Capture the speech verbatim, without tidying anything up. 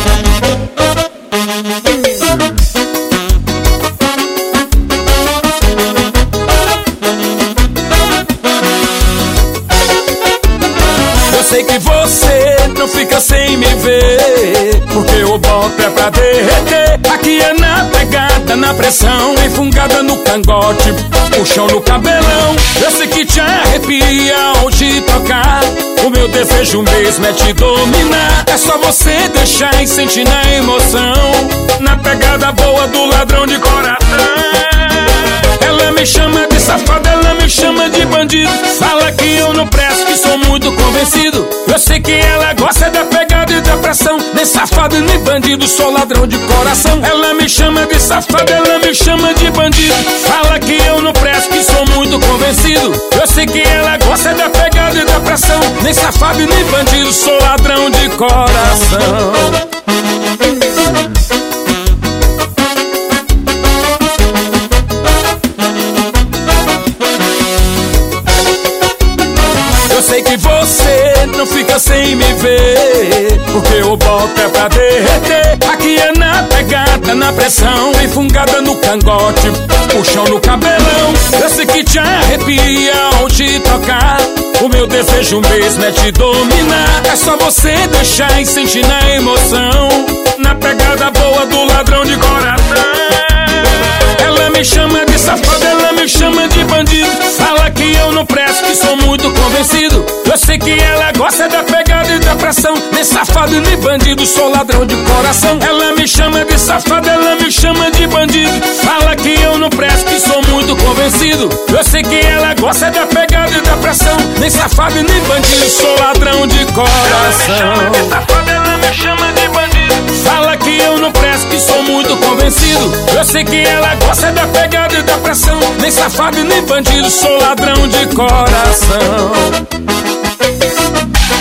Sei que você não fica sem me ver, porque o boto é pra derreter. Aqui é na pegada, na pressão, enfungada no cangote, puxão no cabelão. Eu sei que te arrepia ao te tocar, o meu desejo mesmo é te dominar. É só você deixar e sentir na emoção, na pegada boa do ladrão de coração. Ela me chama de safado, ela me chama de bandido, fala que eu não presto, que sou muito convencido. Eu sei que ela gosta da pegada e da pressão, nem safado nem bandido, sou ladrão de coração. Ela me chama de safado, ela me chama de bandido, fala que eu não presto, que sou muito convencido. Eu sei que ela gosta da pegada e da pressão, nem safado nem bandido, sou ladrão de coração. Sei que você não fica sem me ver, porque o boto é pra derreter. Aqui é na pegada, na pressão, enfungada no cangote, puxão no cabelão. Eu sei que te arrepia ao te tocar, o meu desejo mesmo é te dominar. É só você deixar e sentir na emoção, na pegada boa do ladrão de coração. Ela me chama de safado, ela me chama de bandido, fala que eu não presto, que sou muito convencido. Eu sei que ela gosta da pegada e da pressão, nem safado nem bandido, sou ladrão de coração. Ela me chama de safado, ela me chama de bandido, fala que eu não presto, que sou muito convencido. Eu sei que ela gosta da pegada e da pressão, nem safado nem bandido, sou ladrão de coração. Ela me chama de safado, ela me chama de bandido, fala que eu não presto, que sou muito convencido. Eu sei que ela gosta da pegada e da pressão, nem safado nem bandido, sou ladrão de coração.